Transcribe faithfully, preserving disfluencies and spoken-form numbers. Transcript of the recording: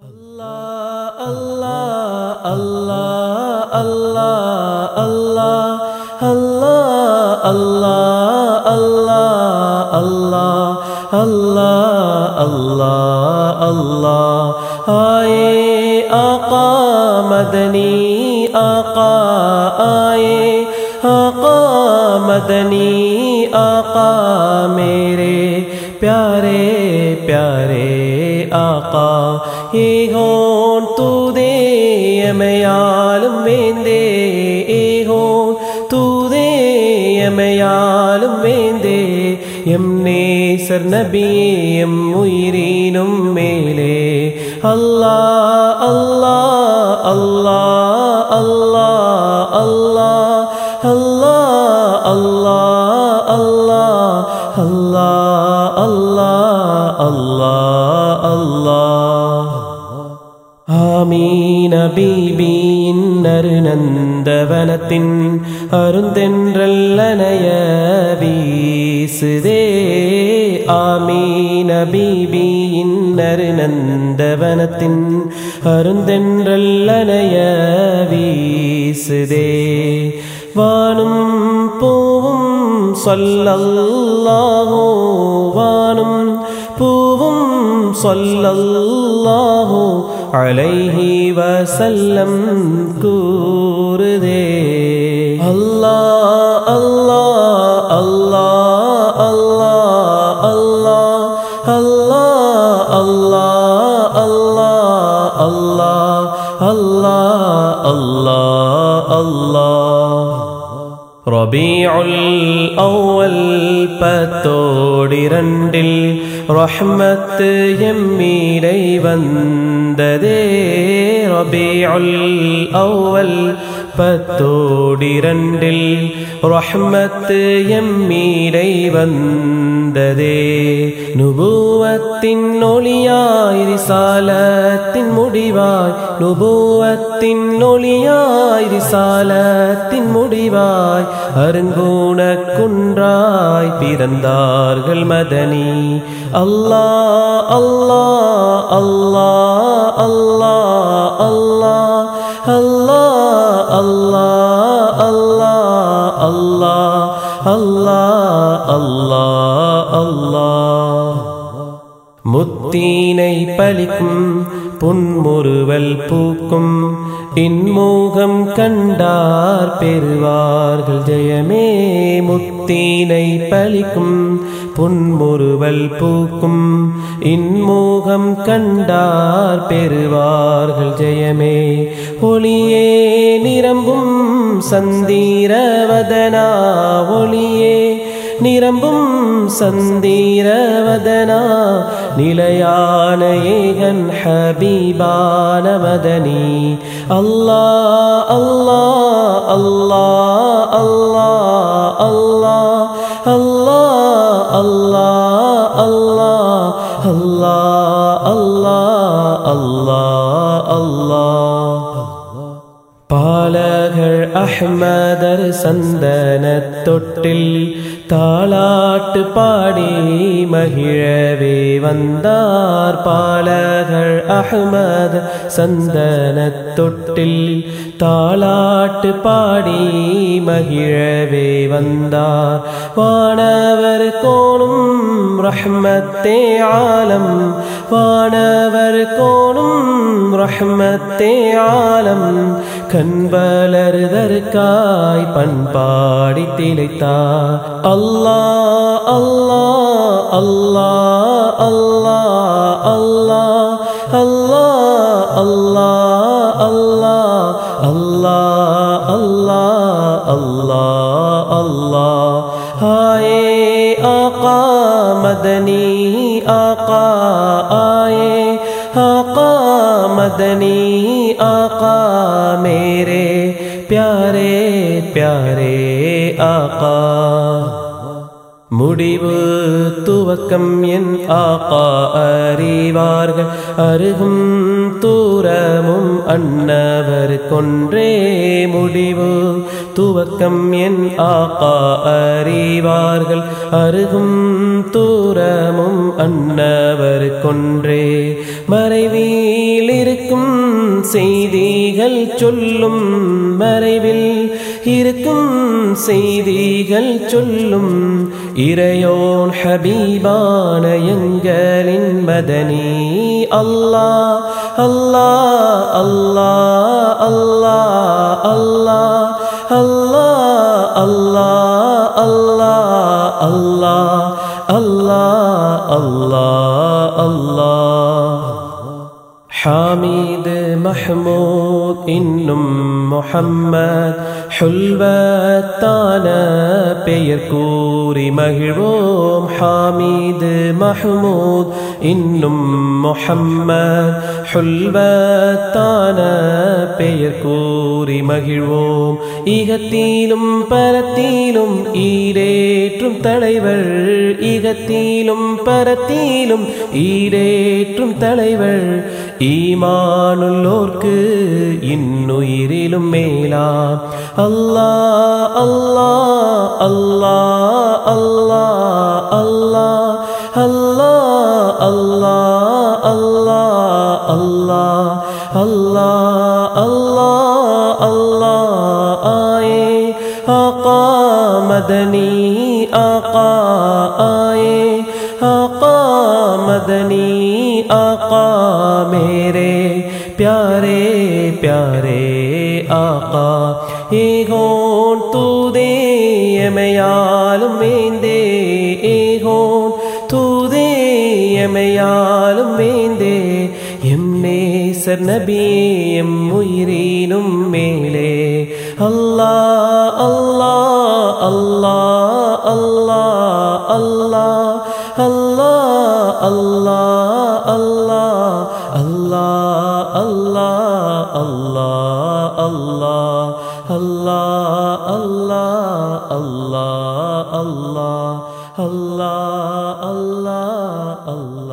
Allah, Allah, Allah, Allah, Allah, Allah, Allah, Allah, Allah, Allah, Allah, Allah. Aaye Aaqa Madani, Aaqa aaye Aaqa Madani, Aaqa mere प्यारे प्यारे आका ये होन तूदे यमयालुम वेंदे ये होन तूदे यमयालुम वेंदे यमने सर नबी यम उयरीनुम मेले अल्लाह अल्लाह अल्लाह अल्लाह अल्लाह अल्लाह अल्लाह अल्लाह अल्लाह अल्लाह अल्लाह अल्लाह आमीन बीबीन नरनंदवनतिन अरुंदेंद्रल्लनय वीसुदे आमीन बीबीन नरनंदवनतिन अरुंदेंद्रल्लनय वीसुदे वानुम पूवुम सल्लल्लाहु वानुम पूवुम सल्लल्लाहु अलैहि वसल्लम कूरुदे अल्लाह अल्लाह अल्लाह अल्लाह अल्लाह अल्लाह अल्लाह अल्लाह अल्लाह अल्लाह अल्लाह अल्लाह रबीउल अव्वल பத்தோடிரண்டில் ரஹ்மத் எம்மீரை வந்ததே ரபீஉல் அவ்வல் பத்தோடிரண்டில் ரஹ்மத் எம்மீரை வந்ததே நுபுவத்தின் ஒளியாய் ரிசாலத்தின் முடிவாய் நுபுவத்தின் ஒளியாய் ரிசாலத்தின் முடிவாய் அருங்கூண குன்றாய் பிறந்தார்கள் மதனி அல்லாஹ் அல்லாஹ் அல்லாஹ் அல்லாஹ் அல்லாஹ் அல்லாஹ் அல்லாஹ் அல்லாஹ் அல்லாஹ் அல்லாஹ் அல்லாஹ் அல்லாஹ் முத்தீனை பலிக்கும் புன்முறுவல் பூக்கும் இன்மூகம் கண்டார் பெறுவார்கள் ஜெயமே முத்தீனை பலிக்கும் புன்முறுவல் பூக்கும் இன்மூகம் கண்டார் பெறுவார்கள் ஜெயமே ஒளியே நிரம்பும் சந்தீரவதனா ஒளியே நிரம்பும் சந்தீரவதனா நிலையான ஏகன் ஹபீபான மதனி அல்லாஹ் அல்லாஹ் அல்லாஹ் அல்லாஹ் அல்லாஹ் அல்லாஹ் அல்லாஹ் அல்லாஹ் அல்லாஹ் அல்லாஹ் அல்லாஹ் அல்லாஹ் பாலகர் அஹ்மதர் சந்தனத் தொட்டில் தாளாட்டு பாடி மகிழவே வந்தார் பாலகர் அஹ்மத் சந்தனத் தொட்டில் தாளாட்டு பாடி மகிழவே வந்தார் வானவர் கோணும் ரஹ்மத்தே ஆலம் வானவர் கோணும் ரஹ்மத்தே ஆலம் கண்வளர்தற்காய் பண்பாடி திளைத்தார் அல்லாஹ் அல்லாஹ் அல்லாஹ் அல்லாஹ் அல்லாஹ் அல்லாஹ் அல்லாஹ் அல்லாஹ் அல்லாஹ் அல்லாஹ் அல்லாஹ் ஆயே ஆகா மதனி ஆகா ஆயே आका मदनी आका मेरे प्यारे प्यारे आका முடிவு துவக்கம் என் ஆகா அறிவார்கள் அருகும் தூரமும் அன்னவர் கொன்றே முடிவு துவக்கம் என் ஆகா அறிவார்கள் அருகும் தூரமும் அன்னவர் கொன்றே மறைவில் செய்திகள் சொல்லும் மறைவில் இருக்கும் செய்திகள் சொல்லும் இறையோன் ஹபீபான எங்களின் மதனி அல்லாஹ் அல்லாஹ் அல்லாஹ் அல்லாஹ் அல்லாஹ் அல்லாஹ் அல்லாஹ் அல்லாஹ் அல்லாஹ் அல்லாஹ் அல்லாஹ் அல்லாஹ் ஹாமீது மஹ்மூத் இன்னும் முஹம்மத் ஹுல்வத்தான பெயர் கூறி மகிழ்வோம் ஹாமீது மஹ்மூத் இன்னும் முஹம்மத் ஹுல்வத்தான பெயர் கூறி மகிழ்வோம் ஈகத்திலும் பரத்திலும் ஈரேற்றும் தலைவர் ஈகத்திலும் பரத்திலும் ஈரேற்றும் தலைவர் ஈமானுள்ளோர்க்கு இன்னுயிரிலும் மேலா அல்லாஹ் அல்லாஹ் அல்லாஹ் அல்லாஹ் அல்லாஹ் அல்லாஹ் அல்லாஹ் அல்லாஹ் அல்லாஹ் அல்லாஹ் அல்லாஹ் அல்லாஹ் ஆயே ஆகா மதனி ஆகா ஆயே ஆகா மதனி आका मेरे प्यारे प्यारे आका ஏகோன் தூதே எமையாலும் வேந்தே ஏகோன் தூதே எமையாலும் வேந்தே எம் நேசர் நபியே எம் உயிரினும் மேலே அல்லாஹ் அல்லாஹ் அல்லாஹ் அல்லாஹ் அல்லாஹ் அல்லாஹ் அல்லாஹ் அல்லாஹ் அல்லாஹ் அல்லாஹ் அல்லாஹ் அல்லாஹ் அல்லாஹ் அல்லாஹ் அல்லாஹ் அல்லாஹ் அல்லாஹ் அல்லாஹ் அல்லாஹ்